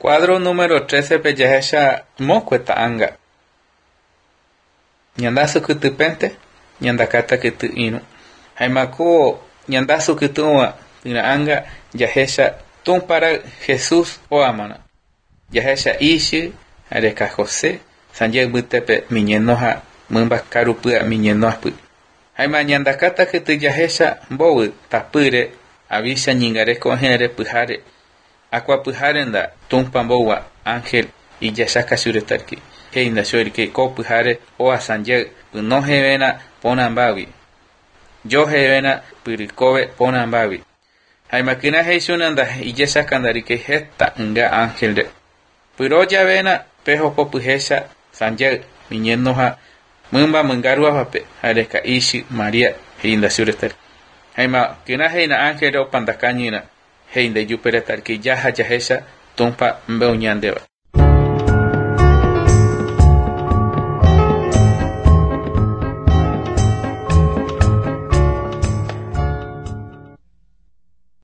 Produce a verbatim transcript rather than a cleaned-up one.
Cuadro número trece pe yahesha mocueta anga. Ñandasu kutupente, ñandakata kutu inu. Haimako ñandasu kutua tina anga yahesha tun para Jesús o amana. Yahesha ishi areka José sanje butepe miñenoja mumba karupua miñenoapu. Haima ñandakata kutu yahesha mbowu tapure avisha ñingare cojere pujare. Aqua pujarenda tumpa mbowa ángel y yashaka suretarki. Heinda shorike ko pujare o asanje no hevena ponambawi. Yo hevena purikobe ponambawi. Haimakina heishunanda y yashakandarike hetta nga ángel de. Puro ya vena pejo popujesha sanje miñenoja mumba mungarua pape hareka ishi María heinda suretarki. Haima kina heina ángel o pandakañina. Heinda yuperetar que yaha yahesha tumpa mbeuñandeva.